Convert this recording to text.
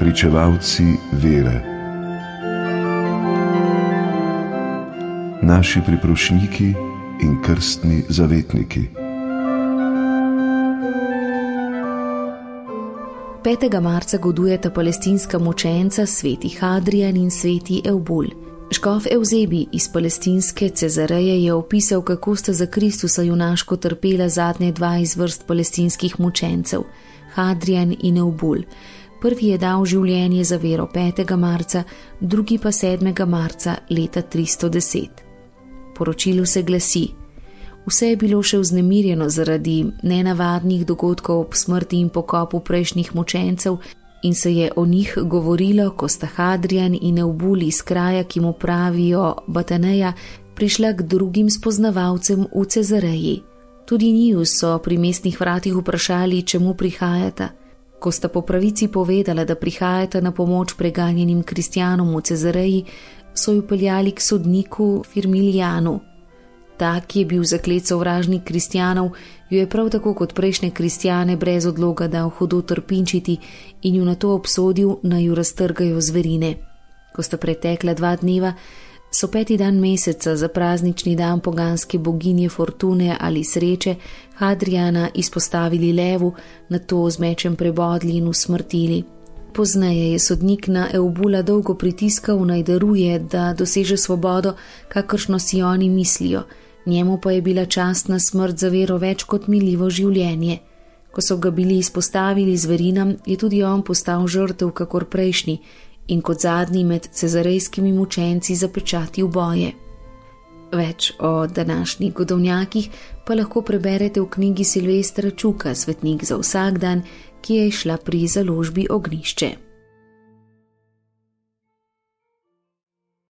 pričevalci vere, naši priprošniki in krstni zavetniki. 5. marca godujeta palestinska mučenca sveti Hadrijan in sveti Eubul. Škof Evzebi iz palestinske Cezareje je opisal, kako sta za Kristusa junaško trpela zadnje dva iz vrst palestinskih mučencev, Hadrijan in Eubul. Prvi je dal življenje za vero 5. marca, drugi pa 7. marca leta 310. Poročilo se glasi: vse je bilo še vznemirjeno zaradi nenavadnih dogodkov ob smrti in pokopu prejšnjih mučencev in se je o njih govorilo, ko sta Hadrijan in Eubul iz kraja, ki mu pravijo Bataneja, prišla k drugim spoznavalcem v Cezareji. Tudi njiju so pri mestnih vratih vprašali, čemu prihajata. Ko sta po pravici povedala, da prihajata na pomoč preganjenim kristjanom v Cezareji, so ju peljali k sodniku Firmilijanu. Ta, ki je bil zaklet sovražnik kristjanov, jo je prav tako kot prejšnje kristjane brez odloga dal hudo trpinčiti in ju nato obsodil, naj ju raztrgajo zverine. Ko sta pretekla 2 dneva, so 5. dan meseca za praznični dan poganske boginje Fortune ali sreče Hadrijana izpostavili levu, nato z mečem prebodli in usmrtili. Pozneje je sodnik na Eubula dolgo pritiskal, naj daruje, da doseže svobodo, kakršno si oni mislijo. Njemu pa je bila častna smrt za vero več kot miljivo življenje. Ko so ga bili izpostavili zverinam, je tudi on postal žrtev kakor prejšnji in kot zadnji med cezarejskimi mučenci zapečatil boje. Več o današnjih godovnjakih pa lahko preberete v knjigi Silvestra Čuka Svetnik za vsak dan, ki je izšla pri založbi Ognjišče.